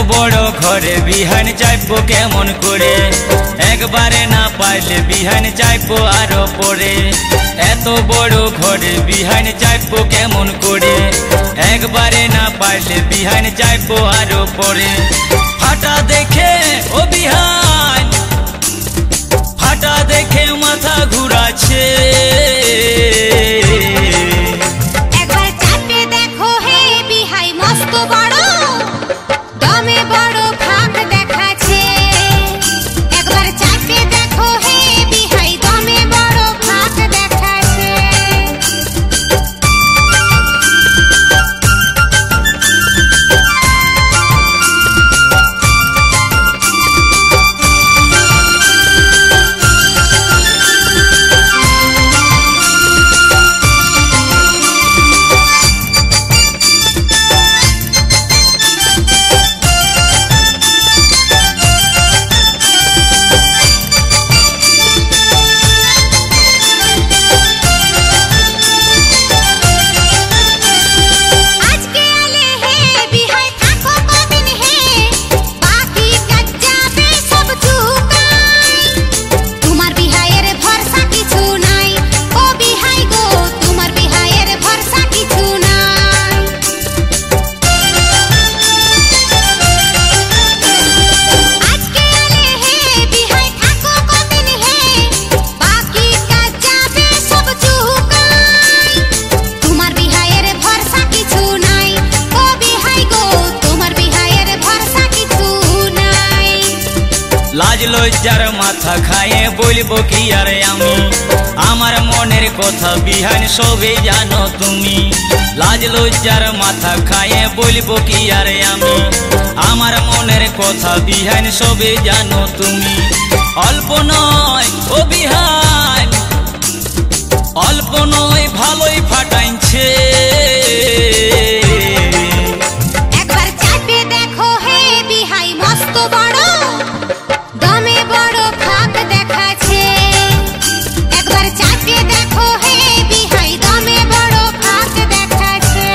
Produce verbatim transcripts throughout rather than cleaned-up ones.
বড় ঘরে বিহান চাইবো কেমন করে, একবারে না পাইলে বিহান চাইবো আরো পরে। এত বড় ঘরে বিহান চাইবো কেমন করে, একবারে না পাইলে বিহান চাইবো আরো পরে। ফাটা দেখে ও বিহান, ফাটা দেখে মাথা ঘুরাচ্ছে। একবার চাপে দেখো হে বিহাই মস্ত বড়, দমে বড় ফাঁক দেখাচ্ছে। একবার চাপে দেখো হে বিহাই দমে বড় ফাঁক দেখাচ্ছে। লাজ লজ্জার মাথা খায়ে বলবো কি আর আমি, আমার মনের কথা বিহান সবে জানো তুমি। লাজ লজ্জার মাথা খায়ে বলবো কি আর আমি, আমার মনের কথা বিহান সবে জানো তুমি। অল্প নয় ও বিহান, অল্প নয় ভালোই ফাটাইছে। একবার চাপে দেখো হে বিহাই মস্ত বড়, দমে বড় ফাঁক দেখাচ্ছে। একবার চাপে দেখো হে বিহাই দমে বড় ফাঁক দেখাচ্ছে।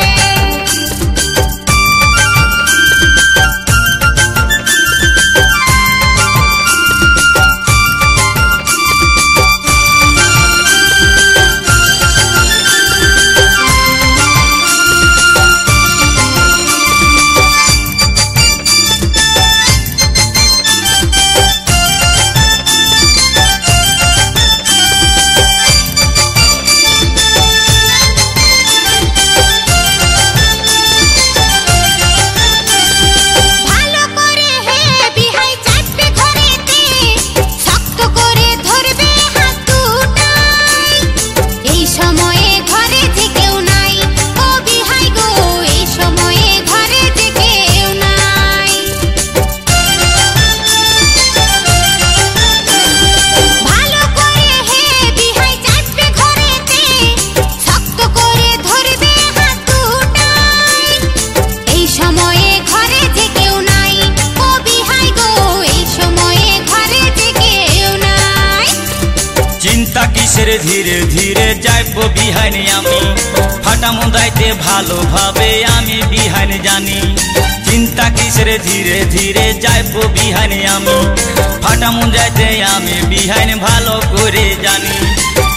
ধীরে ধীরে যাইবো বিহানে আমি, ফাটা মুদাইতে ভালোভাবে আমি বিহান জানি। চিন্তা কিসের ধীরে ধীরে যাইবো বিহানে আমি, ফাটা মুদাইতে আমি বিহান ভালো করে জানি।